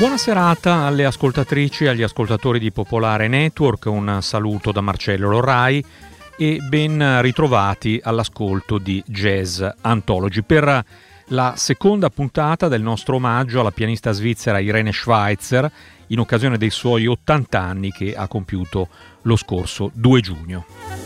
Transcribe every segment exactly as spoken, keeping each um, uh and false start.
Buona serata alle ascoltatrici e agli ascoltatori di Popolare Network, un saluto da Marcello Lorrai e ben ritrovati all'ascolto di Jazz Anthology per la seconda puntata del nostro omaggio alla pianista svizzera Irene Schweitzer in occasione dei suoi ottanta anni che ha compiuto lo scorso due giugno.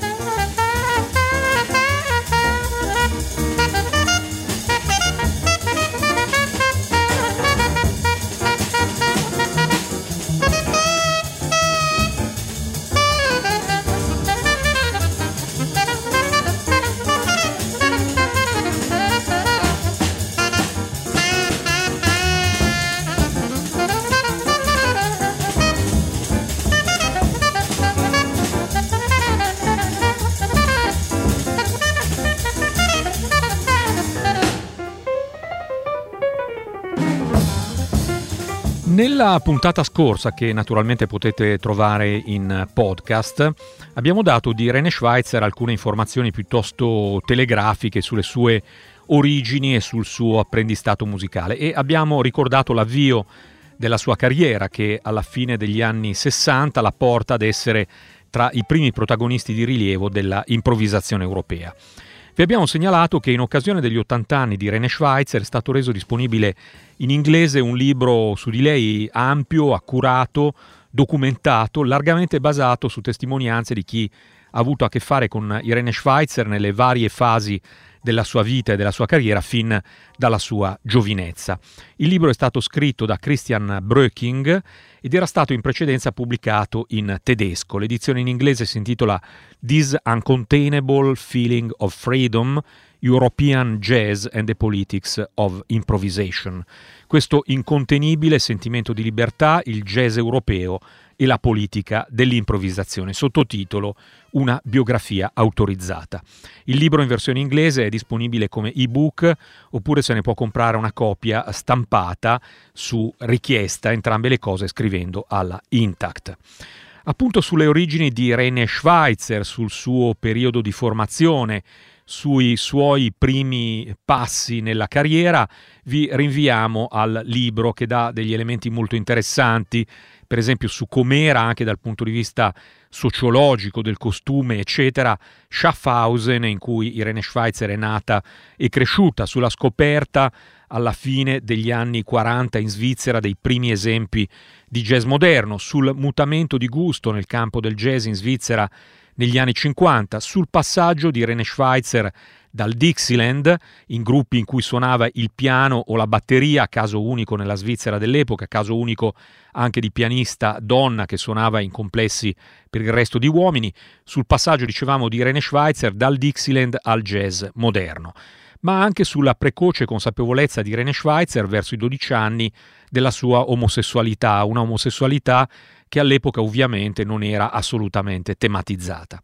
Nella puntata scorsa, che naturalmente potete trovare in podcast, abbiamo dato di Irene Schweitzer alcune informazioni piuttosto telegrafiche sulle sue origini e sul suo apprendistato musicale e abbiamo ricordato l'avvio della sua carriera che alla fine degli anni sessanta la porta ad essere tra i primi protagonisti di rilievo della improvvisazione europea. Vi abbiamo segnalato che in occasione degli ottanta anni di Irene Schweitzer è stato reso disponibile in inglese un libro su di lei ampio, accurato, documentato, largamente basato su testimonianze di chi ha avuto a che fare con Irene Schweitzer nelle varie fasi della sua vita e della sua carriera fin dalla sua giovinezza. Il libro è stato scritto da Christian Bröking ed era stato in precedenza pubblicato in tedesco. L'edizione in inglese si intitola This Uncontainable Feeling of Freedom, European Jazz and the Politics of Improvisation. Questo incontenibile sentimento di libertà, il jazz europeo e la politica dell'improvvisazione, sottotitolo Una biografia autorizzata. Il libro in versione inglese è disponibile come ebook oppure se ne può comprare una copia stampata su richiesta, entrambe le cose scrivendo alla Intact. Appunto sulle origini di Irene Schweitzer, sul suo periodo di formazione, sui suoi primi passi nella carriera, vi rinviamo al libro che dà degli elementi molto interessanti, per esempio su com'era anche dal punto di vista sociologico, del costume, eccetera, Schaffhausen, in cui Irene Schweitzer è nata e cresciuta, sulla scoperta alla fine degli anni quaranta in Svizzera dei primi esempi di jazz moderno, sul mutamento di gusto nel campo del jazz in Svizzera negli anni cinquanta, sul passaggio di Irene Schweitzer dal Dixieland, in gruppi in cui suonava il piano o la batteria, caso unico nella Svizzera dell'epoca, caso unico anche di pianista donna che suonava in complessi per il resto di uomini, sul passaggio, dicevamo, di Irene Schweitzer dal Dixieland al jazz moderno, ma anche sulla precoce consapevolezza di Irene Schweitzer verso i dodici anni della sua omosessualità, una omosessualità che all'epoca ovviamente non era assolutamente tematizzata.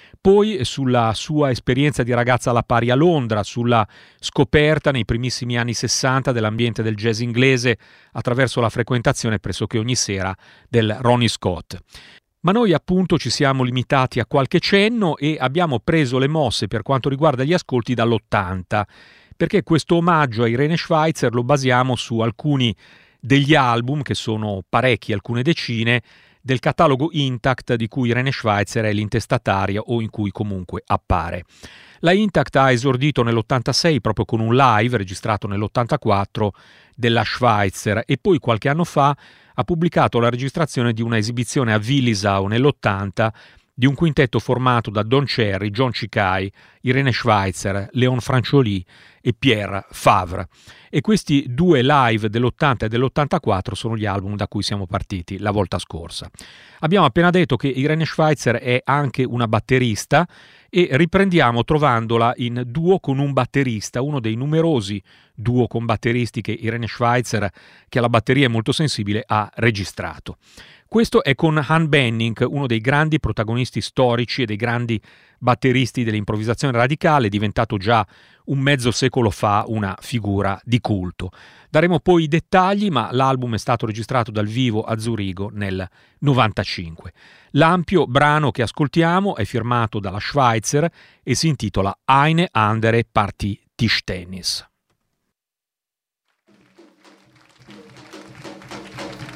Poi sulla sua esperienza di ragazza alla pari a Londra, sulla scoperta nei primissimi anni sessanta dell'ambiente del jazz inglese attraverso la frequentazione pressoché ogni sera del Ronnie Scott. Ma noi appunto ci siamo limitati a qualche cenno e abbiamo preso le mosse per quanto riguarda gli ascolti dall'ottanta, perché questo omaggio a Irene Schweitzer lo basiamo su alcuni degli album, che sono parecchi, alcune decine, del catalogo Intact di cui Irene Schweitzer è l'intestataria o in cui comunque appare. La Intact ha esordito nell'ottantasei proprio con un live registrato nell'ottantaquattro della Schweitzer e poi qualche anno fa ha pubblicato la registrazione di una esibizione a Willisau nell'ottanta di un quintetto formato da Don Cherry, John Cicai, Irene Schweitzer, Léon Francioli e Pierre Favre. E questi due live dell'ottanta e dell'ottantaquattro sono gli album da cui siamo partiti la volta scorsa. Abbiamo appena detto che Irene Schweitzer è anche una batterista e riprendiamo trovandola in duo con un batterista, uno dei numerosi duo con batteristi che Irene Schweitzer, che alla batteria è molto sensibile, ha registrato. Questo è con Han Benning, uno dei grandi protagonisti storici e dei grandi batteristi dell'improvvisazione radicale, diventato già un mezzo secolo fa una figura di culto. Daremo poi i dettagli, ma l'album è stato registrato dal vivo a Zurigo nel novantacinque. L'ampio brano che ascoltiamo è firmato dalla Schweitzer e si intitola Eine andere Partie Tischtennis.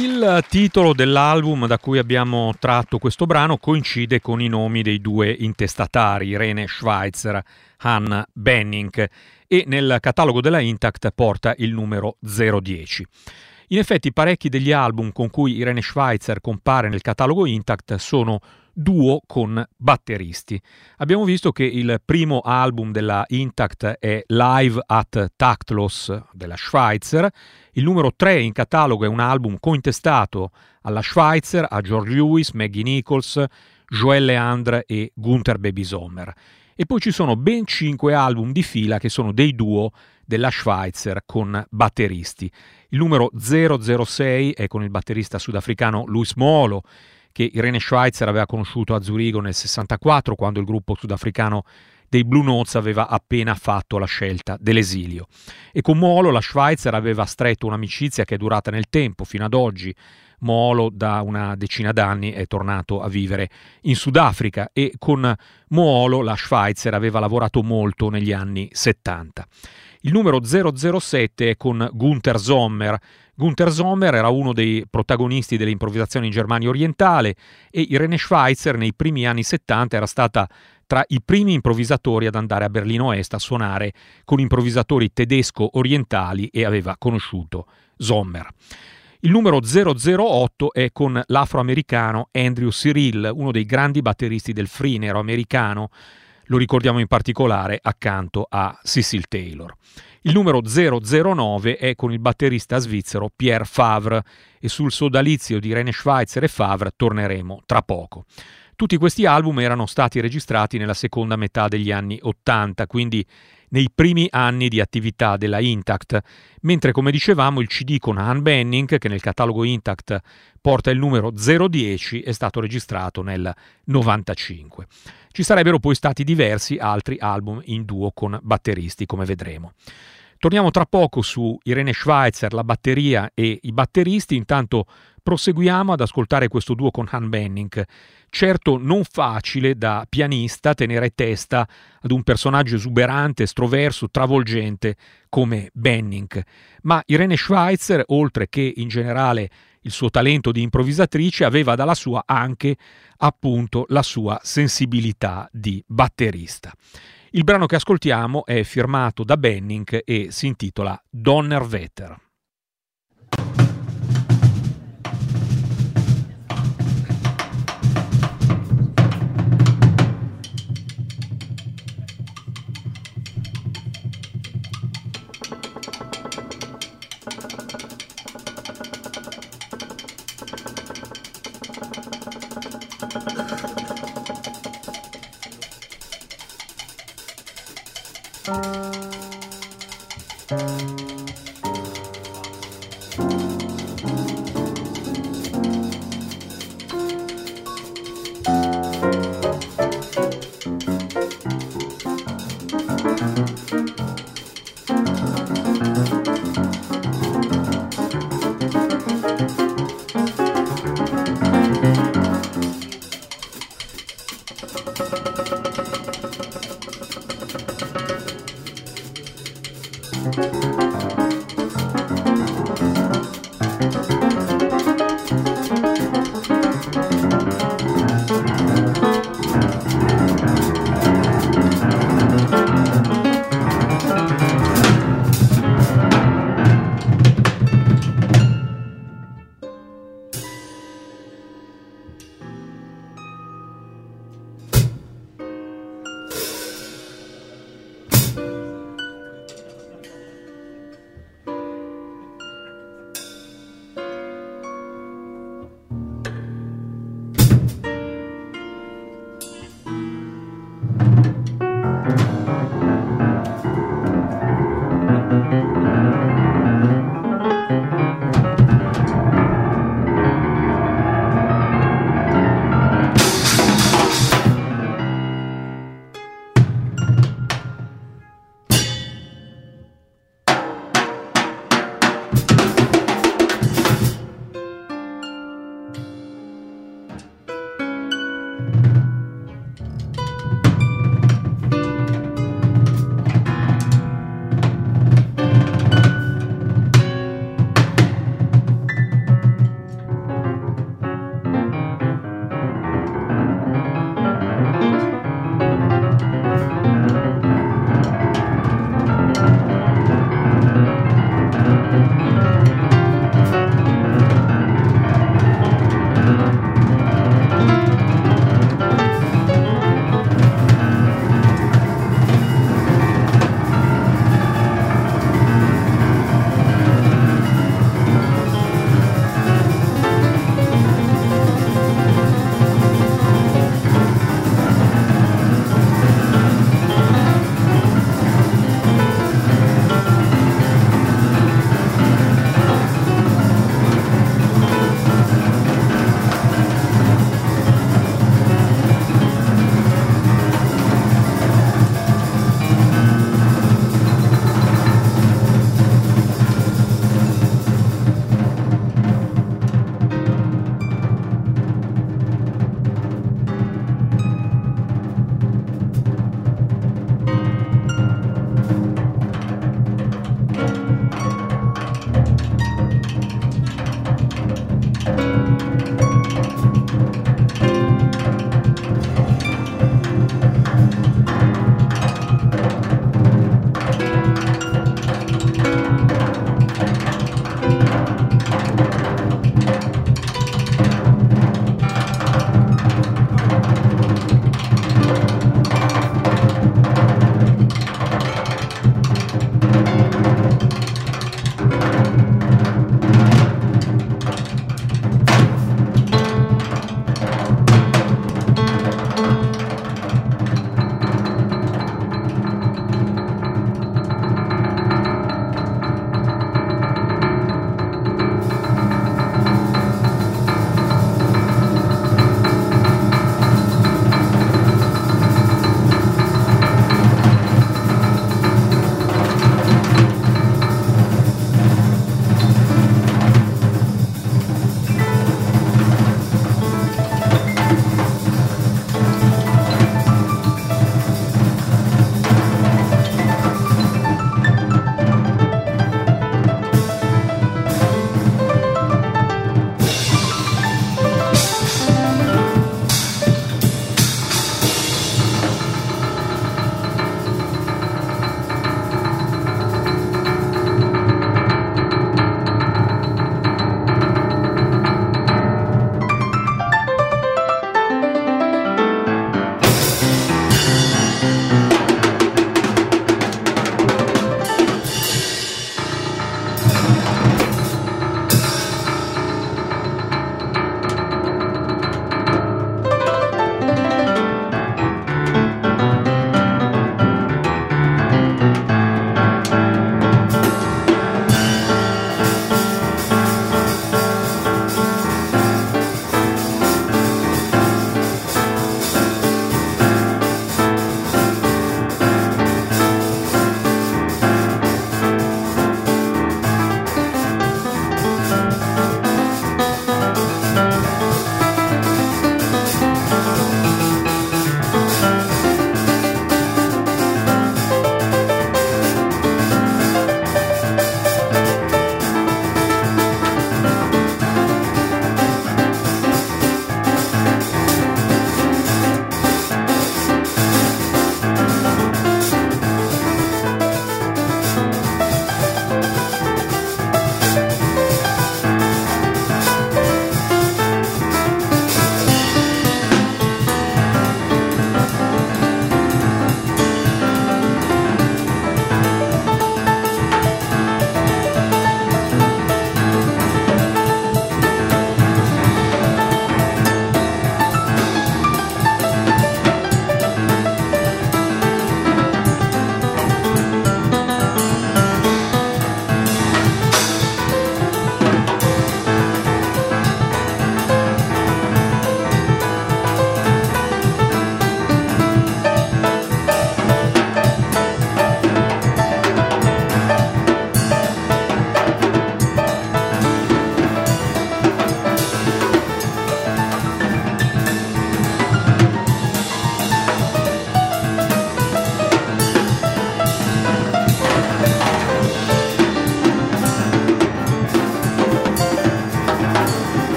Il titolo dell'album da cui abbiamo tratto questo brano coincide con i nomi dei due intestatari, Irene Schweitzer, Han Benning, e nel catalogo della Intact porta il numero zero dieci. In effetti parecchi degli album con cui Irene Schweitzer compare nel catalogo Intact sono duo con batteristi. Abbiamo visto che il primo album della Intact è Live at Taktlos della Schweitzer. Il numero tre in catalogo è un album cointestato alla Schweitzer, a George Lewis, Maggie Nichols, Joël Leandre e Gunther Baby Sommer. E poi ci sono ben cinque album di fila che sono dei duo della Schweitzer con batteristi. Il numero zero zero sei è con il batterista sudafricano Louis Moolo, che Irene Schweitzer aveva conosciuto a Zurigo nel sessantaquattro, quando il gruppo sudafricano dei Blue Notes aveva appena fatto la scelta dell'esilio. E con Moolo la Schweitzer aveva stretto un'amicizia che è durata nel tempo, fino ad oggi. Moolo da una decina d'anni è tornato a vivere in Sudafrica e con Moolo la Schweitzer aveva lavorato molto negli anni settanta. Il numero zero zero sette è con Gunther Sommer. Gunther Sommer era uno dei protagonisti delle improvvisazioni in Germania orientale e Irene Schweitzer nei primi anni settanta era stata tra i primi improvvisatori ad andare a Berlino Est a suonare con improvvisatori tedesco-orientali e aveva conosciuto Sommer. Il numero zero zero otto è con l'afroamericano Andrew Cyrille, uno dei grandi batteristi del free nero americano. Lo ricordiamo in particolare accanto a Cecil Taylor. Il numero zero zero nove è con il batterista svizzero Pierre Favre e sul sodalizio di Irene Schweitzer e Favre torneremo tra poco. Tutti questi album erano stati registrati nella seconda metà degli anni ottanta, quindi nei primi anni di attività della Intact, mentre come dicevamo il C D con Han Benning, che nel catalogo Intact porta il numero zero dieci, è stato registrato nel novantacinque. Ci sarebbero poi stati diversi altri album in duo con batteristi, come vedremo. Torniamo tra poco su Irene Schweitzer, la batteria e i batteristi, intanto proseguiamo ad ascoltare questo duo con Han Benning. Certo non facile da pianista tenere testa ad un personaggio esuberante, estroverso, travolgente come Benning, ma Irene Schweitzer, oltre che in generale il suo talento di improvvisatrice, aveva dalla sua anche appunto la sua sensibilità di batterista. Il brano che ascoltiamo è firmato da Benning e si intitola Donnerwetter.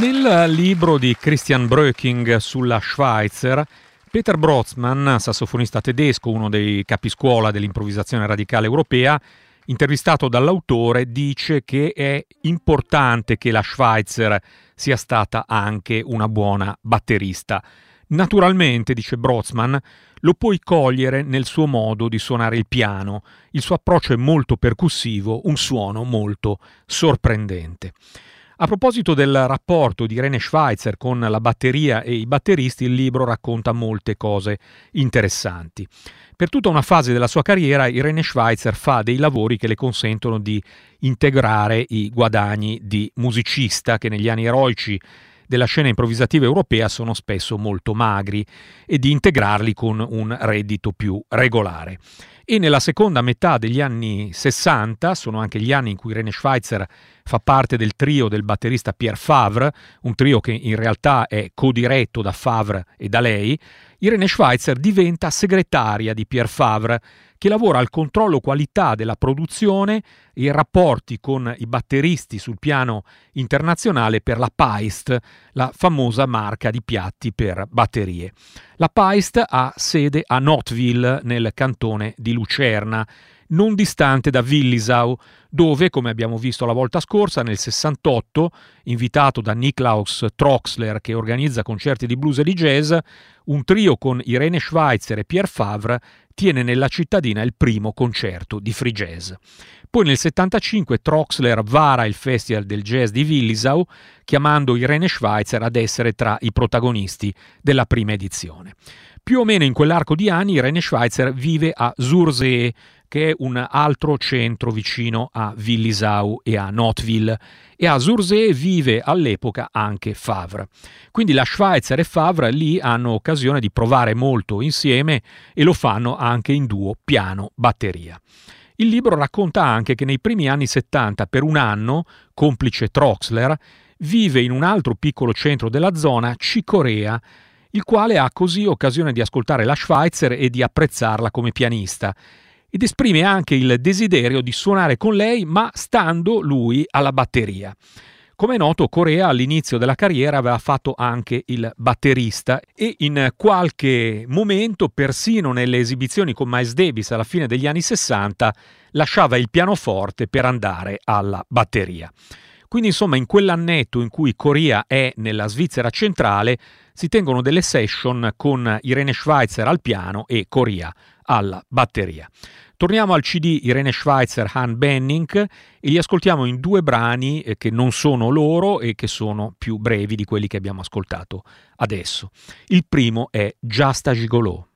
Nel libro di Christian Bröking sulla Schweitzer, Peter Brotzmann, sassofonista tedesco, uno dei capiscuola dell'improvvisazione radicale europea, intervistato dall'autore, dice che è importante che la Schweitzer sia stata anche una buona batterista. Naturalmente, dice Brotzmann, lo puoi cogliere nel suo modo di suonare il piano. Il suo approccio è molto percussivo, un suono molto sorprendente. A proposito del rapporto di Irene Schweitzer con la batteria e i batteristi, il libro racconta molte cose interessanti. Per tutta una fase della sua carriera, Irene Schweitzer fa dei lavori che le consentono di integrare i guadagni di musicista, che negli anni eroici della scena improvvisativa europea sono spesso molto magri, e di integrarli con un reddito più regolare. E nella seconda metà degli anni sessanta, sono anche gli anni in cui Irene Schweitzer fa parte del trio del batterista Pierre Favre, un trio che in realtà è codiretto da Favre e da lei, Irene Schweitzer diventa segretaria di Pierre Favre, che lavora al controllo qualità della produzione e i rapporti con i batteristi sul piano internazionale per la Paist, la famosa marca di piatti per batterie. La Paist ha sede a Notteville, nel cantone di Lucerna, non distante da Willisau, dove, come abbiamo visto la volta scorsa, nel sessantotto, invitato da Niklaus Troxler, che organizza concerti di blues e di jazz, un trio con Irene Schweitzer e Pierre Favre tiene nella cittadina il primo concerto di free jazz. Poi nel settantacinque Troxler vara il Festival del Jazz di Willisau, chiamando Irene Schweitzer ad essere tra i protagonisti della prima edizione. Più o meno in quell'arco di anni Irene Schweitzer vive a Sursee, che è un altro centro vicino a Willisau e a Notteville, e a Sursee vive all'epoca anche Favre. Quindi la Schweitzer e Favre lì hanno occasione di provare molto insieme e lo fanno anche in duo piano-batteria. Il libro racconta anche che nei primi anni settanta, per un anno, complice Troxler, vive in un altro piccolo centro della zona, Cicorea, il quale ha così occasione di ascoltare la Schweitzer e di apprezzarla come pianista, ed esprime anche il desiderio di suonare con lei, ma stando lui alla batteria. Come è noto, Corea all'inizio della carriera aveva fatto anche il batterista e in qualche momento, persino nelle esibizioni con Miles Davis alla fine degli anni sessanta, lasciava il pianoforte per andare alla batteria. Quindi insomma in quell'annetto in cui Corea è nella Svizzera centrale si tengono delle session con Irene Schweitzer al piano e Corea alla batteria. Torniamo al C D Irene Schweitzer Han Benning e li ascoltiamo in due brani che non sono loro e che sono più brevi di quelli che abbiamo ascoltato adesso. Il primo è Just a Gigolo.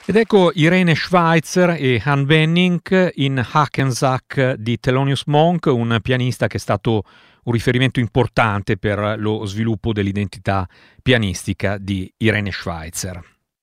Ed ecco Irene Schweitzer e Han Wenning in Hackensack di Thelonious Monk, un pianista che è stato un riferimento importante per lo sviluppo dell'identità pianistica di Irene Schweitzer.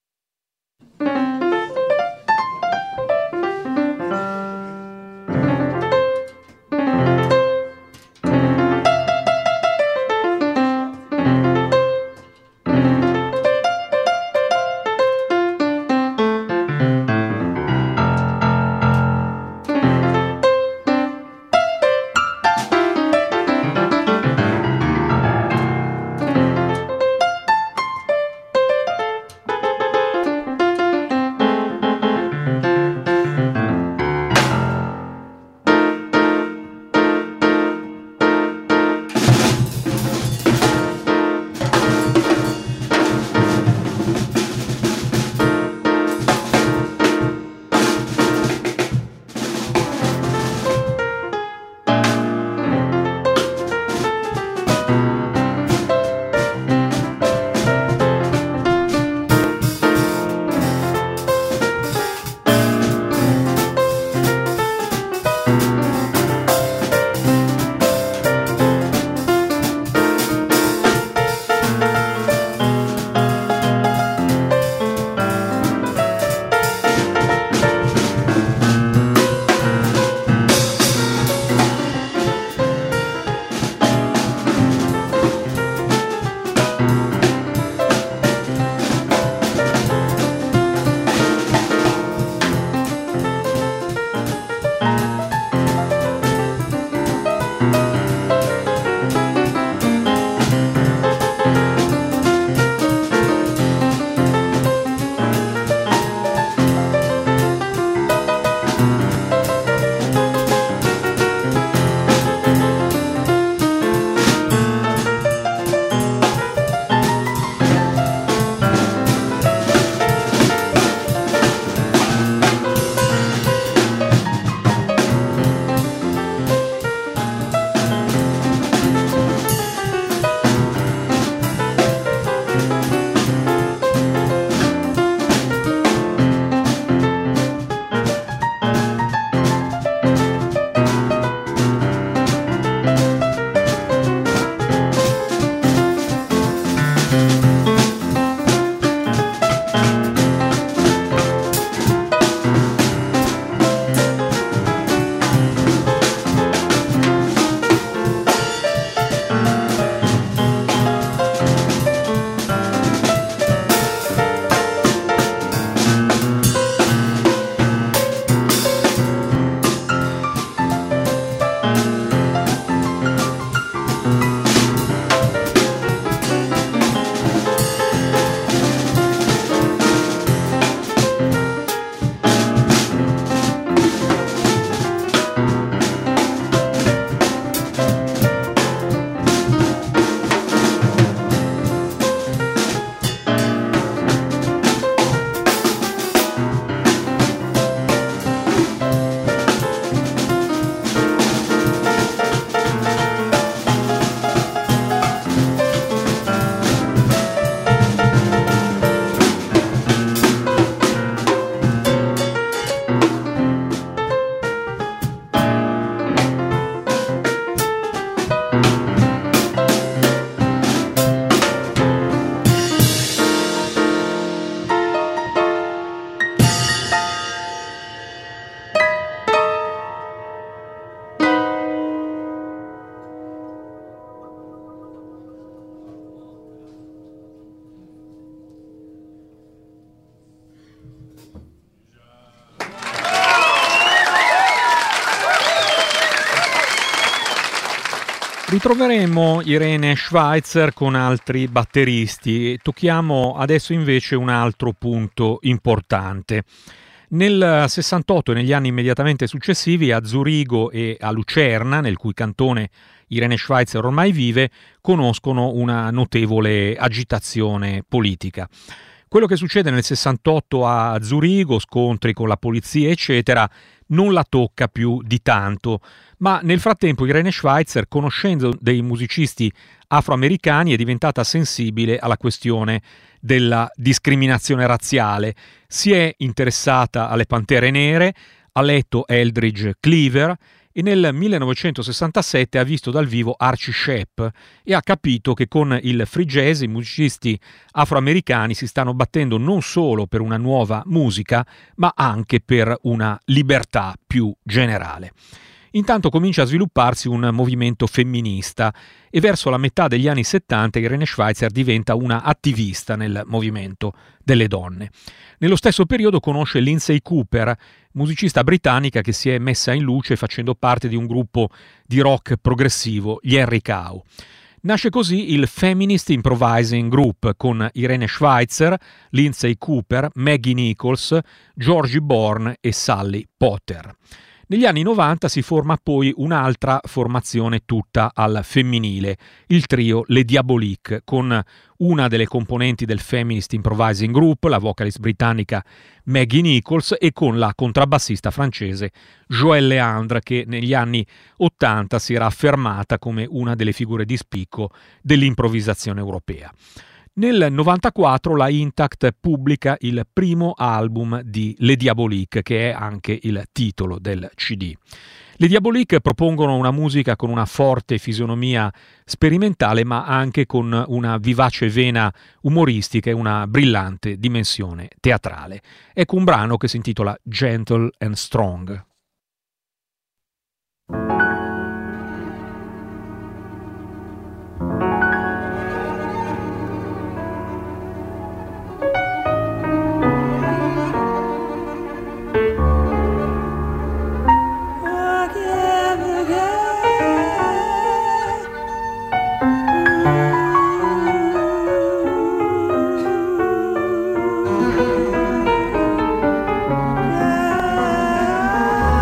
Ritroveremo Irene Schweitzer con altri batteristi. Tocchiamo adesso invece un altro punto importante. Nel sessantotto e negli anni immediatamente successivi a Zurigo e a Lucerna, nel cui cantone Irene Schweitzer ormai vive, conoscono una notevole agitazione politica. Quello che succede nel sessantotto a Zurigo, scontri con la polizia eccetera, non la tocca più di tanto, ma nel frattempo Irene Schweitzer, conoscendo dei musicisti afroamericani, è diventata sensibile alla questione della discriminazione razziale. Si è interessata alle Pantere Nere, ha letto Eldridge Cleaver e nel millenovecentosessantasette ha visto dal vivo Archie Shepp e ha capito che con il free jazz i musicisti afroamericani si stanno battendo non solo per una nuova musica, ma anche per una libertà più generale. Intanto comincia a svilupparsi un movimento femminista e verso la metà degli anni settanta Irene Schweitzer diventa una attivista nel movimento delle donne. Nello stesso periodo conosce Lindsay Cooper, musicista britannica che si è messa in luce facendo parte di un gruppo di rock progressivo, gli Henry Cow. Nasce così il Feminist Improvising Group con Irene Schweitzer, Lindsay Cooper, Maggie Nichols, Georgie Bourne e Sally Potter. Negli anni novanta si forma poi un'altra formazione tutta al femminile, il trio Les Diaboliques, con una delle componenti del Feminist Improvising Group, la vocalist britannica Maggie Nichols, e con la contrabbassista francese Joëlle Leandre, che negli anni ottanta si era affermata come una delle figure di spicco dell'improvvisazione europea. Nel novantaquattro la Intact pubblica il primo album di Les Diaboliques, che è anche il titolo del C D. Les Diaboliques propongono una musica con una forte fisionomia sperimentale, ma anche con una vivace vena umoristica e una brillante dimensione teatrale. Ecco un brano che si intitola Gentle and Strong. Yeah.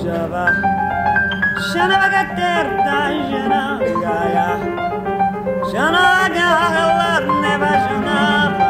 Java Shanavagatterta Janagaya Shanagalar Neva Janava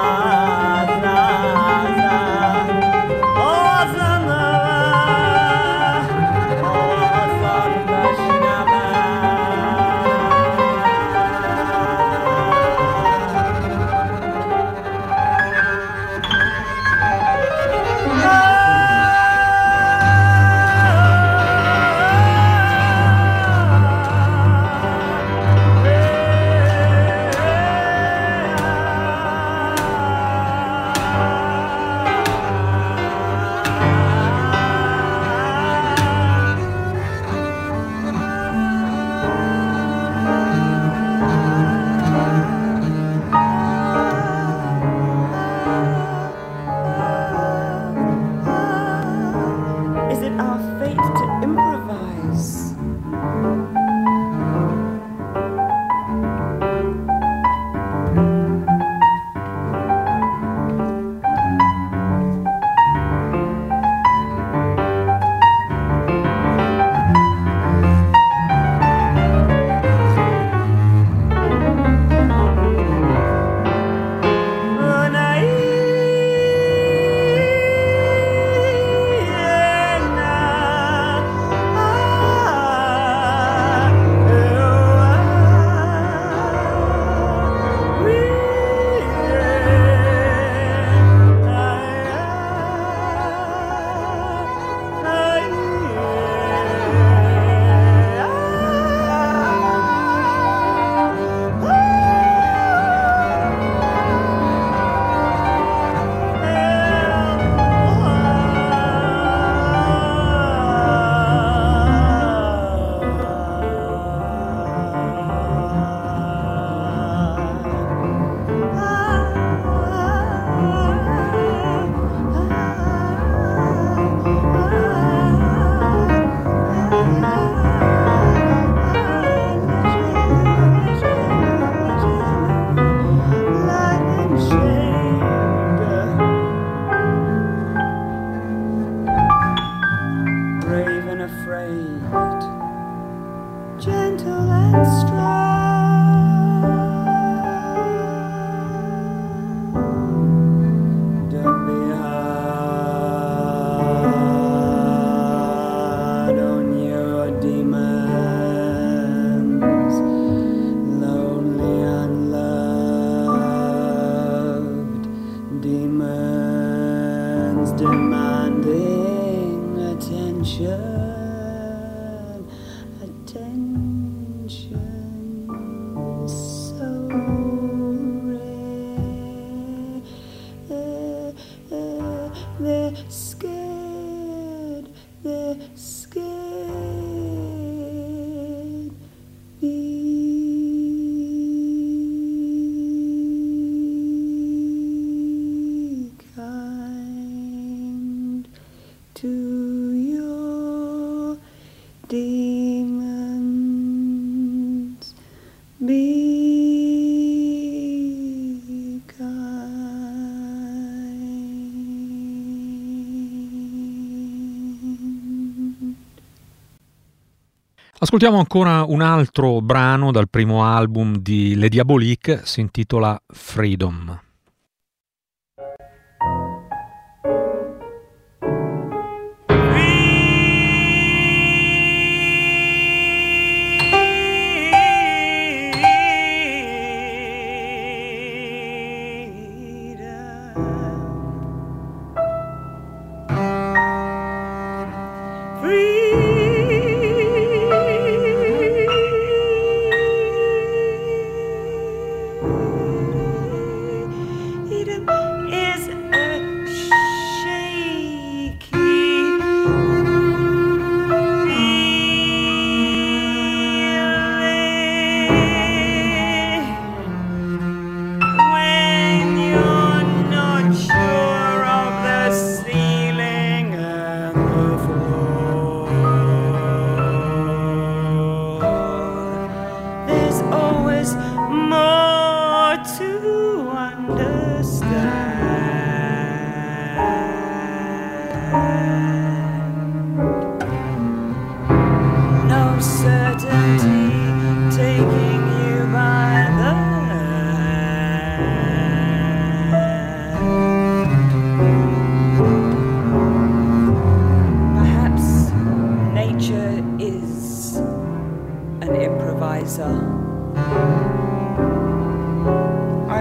Ascoltiamo ancora un altro brano dal primo album di Les Diaboliques, si intitola Freedom.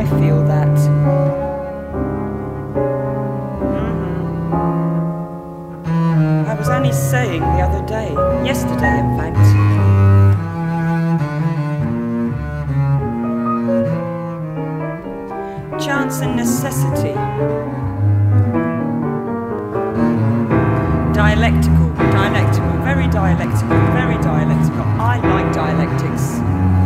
I feel that. Mm-hmm. I was only saying the other day, yesterday in fact, chance and necessity. Dialectical, dialectical, very dialectical, very dialectical. I like dialectics.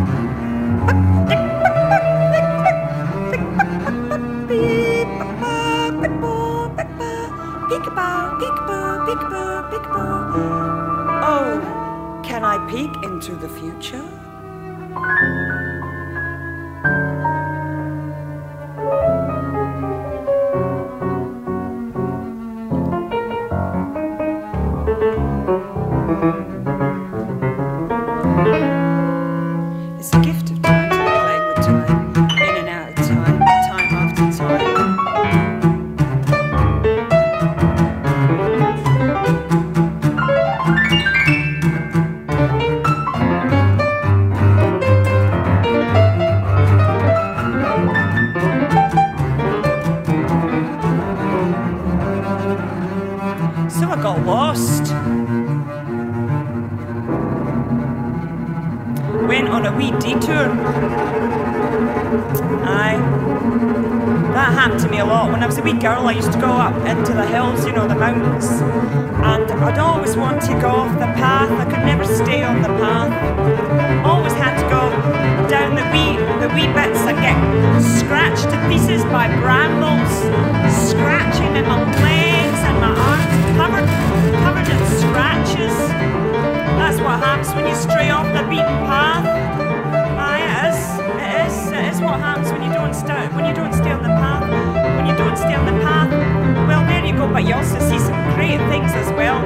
Oh, can I peek into the future? It's a gift of time to be playing with time, in and out of time, time after time. So I got lost. Went on a wee detour. Aye. That happened to me a lot. When I was a wee girl, I used to go up into the hills, you know, the mountains. And I'd always want to go off the path. I could never stay on the path. Always had to go down the wee, the wee bits and get scratched to pieces by brambles, scratching in my legs and my arms, covered, covered in scratches. That's what happens when you stray off the beaten path. Aye, it is. It is. It is what happens when you don't stay. When you don't stay on the path. When you don't stay on the path. Well, there you go. But you also see some great things as well.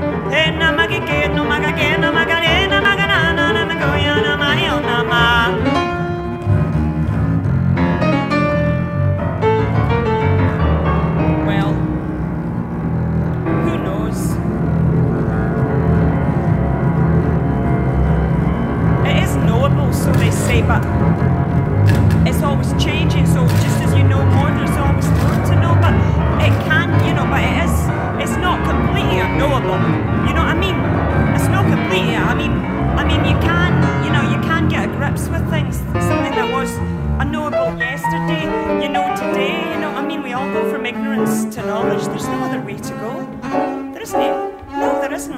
Well, who knows? So they say, but it's always changing, so just as you know more, there's always more to know, but it can, you know, but it is, it's not completely unknowable, you know what I mean? It's not completely, I mean, I mean, you can, you know, you can get a grips with things, something that was unknowable yesterday, you know, today, you know, I mean, we all go from ignorance to knowledge, there's no other way to go, there isn't it? No, there isn't.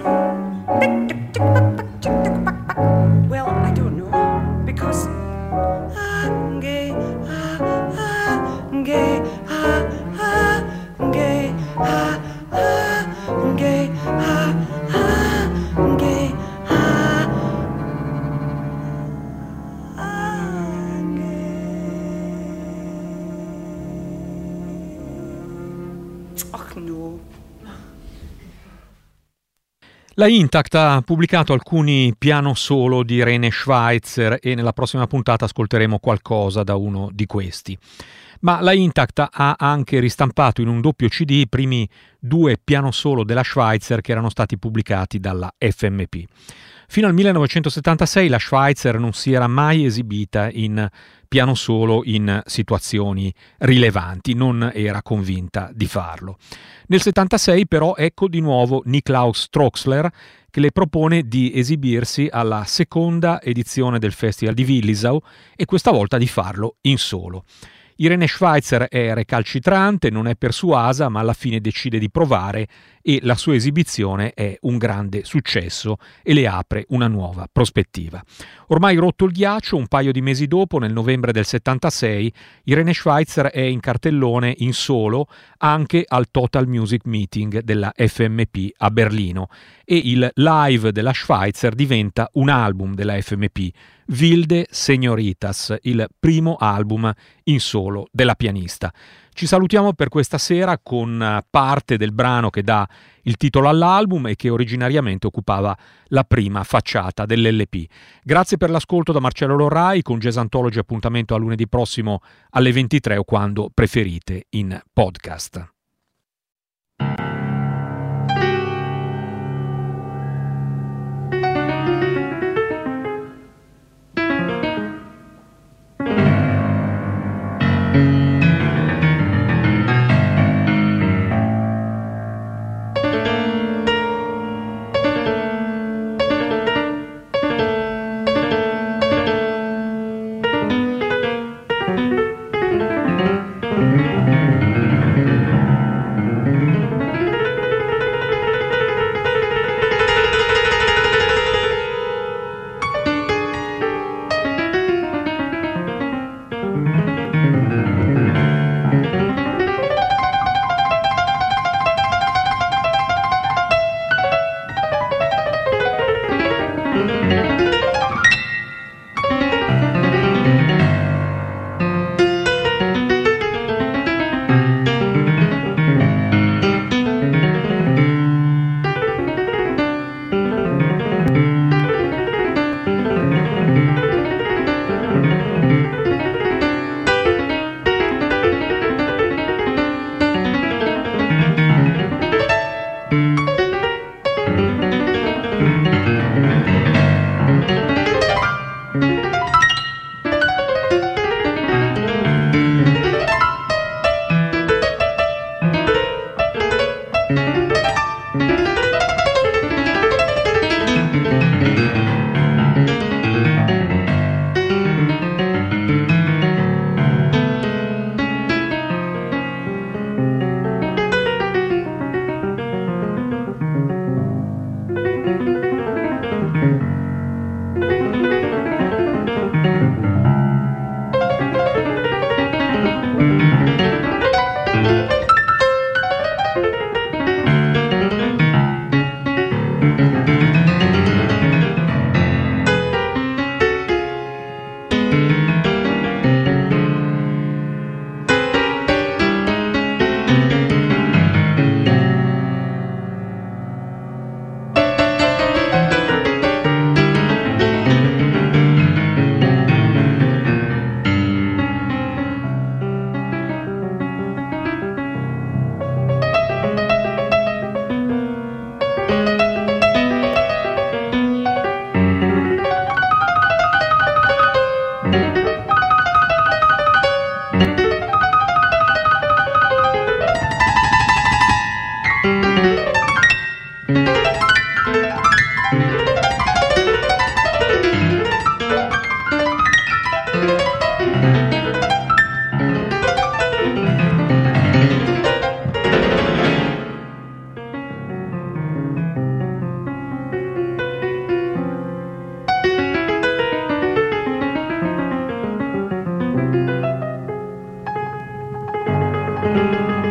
Well, I don't know. Because ah, gay, ah, ah, gay, ah, ah, gay, ah, ah, gay, ah, ah, gay, ah, ah, gay. Oh no. La Intact ha pubblicato alcuni piano solo di René Schweitzer e nella prossima puntata ascolteremo qualcosa da uno di questi. Ma la Intact ha anche ristampato in un doppio C D i primi due piano solo della Schweitzer che erano stati pubblicati dalla F M P. Fino al millenovecentosettantasei la Schweitzer non si era mai esibita in piano solo in situazioni rilevanti, non era convinta di farlo. Nel settantasei però ecco di nuovo Niklaus Troxler che le propone di esibirsi alla seconda edizione del Festival di Willisau e questa volta di farlo in solo. Irene Schweitzer è recalcitrante, non è persuasa, ma alla fine decide di provare e la sua esibizione è un grande successo e le apre una nuova prospettiva. Ormai rotto il ghiaccio, un paio di mesi dopo, nel novembre del settantasei, Irene Schweitzer è in cartellone in solo anche al Total Music Meeting della F M P a Berlino e il live della Schweitzer diventa un album della F M P, Wilde Señoritas, il primo album in solo della pianista. Ci salutiamo per questa sera con parte del brano che dà il titolo all'album e che originariamente occupava la prima facciata dell'L P. Grazie per l'ascolto da Marcello Lorrai, con Jazz Anthology appuntamento a lunedì prossimo alle ventitré o quando preferite in podcast. Thank you.